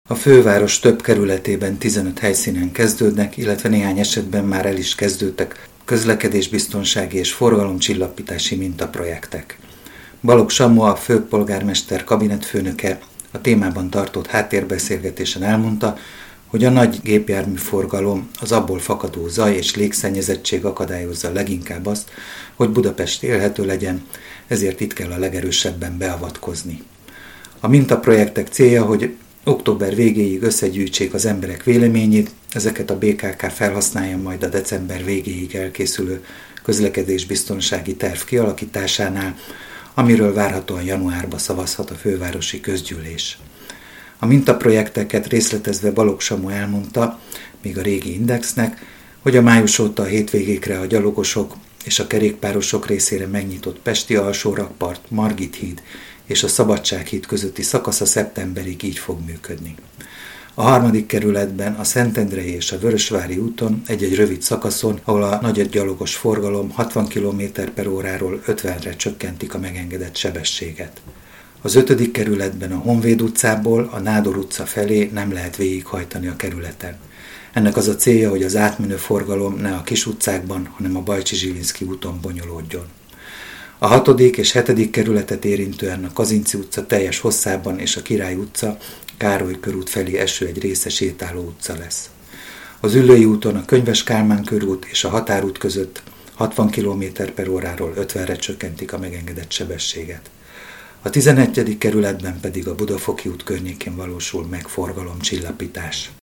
A főváros több kerületében 15 helyszínen kezdődnek, illetve néhány esetben már el is kezdődtek közlekedésbiztonsági és forgalomcsillapítási mintaprojektek. Balogh Samu, a főpolgármester kabinetfőnöke a témában tartott háttérbeszélgetésen elmondta, hogy a nagy gépjárműforgalom, az abból fakadó zaj és légszennyezettség akadályozza leginkább azt, hogy Budapest élhető legyen, ezért itt kell a legerősebben beavatkozni. A mintaprojektek célja, hogy október végéig összegyűjtsék az emberek véleményét, ezeket a BKK felhasználja majd a december végéig elkészülő közlekedésbiztonsági terv kialakításánál, amiről várhatóan januárban szavazhat a fővárosi közgyűlés. A mintaprojekteket részletezve Balogh Samu elmondta, még a régi Indexnek, hogy a május óta a hétvégékre a gyalogosok és a kerékpárosok részére megnyitott Pesti alsórakpart, Margit híd és a Szabadsághíd közötti szakasza szeptemberig így fog működni. A 3. kerületben a Szentendrei és a Vörösvári úton egy-egy rövid szakaszon, ahol a nagy gyalogos forgalom 60 km/óráról 50-re csökkentik a megengedett sebességet. Az 5. kerületben a Honvéd utcából a Nádor utca felé nem lehet végighajtani a kerületen. Ennek az a célja, hogy az átmenő forgalom ne a kis utcákban, hanem a Bajcsy-Zsilinszky úton bonyolódjon. A 6. és 7. kerületet érintően a Kazinczy utca teljes hosszában és a Király utca, Károly körút felé eső egy része sétáló utca lesz. Az Üllői úton a Könyves Kálmán körút és a Határút között 60 km/óráról 50-re csökkentik a megengedett sebességet. A 11. kerületben pedig a Budafoki út környékén valósul meg forgalomcsillapítás.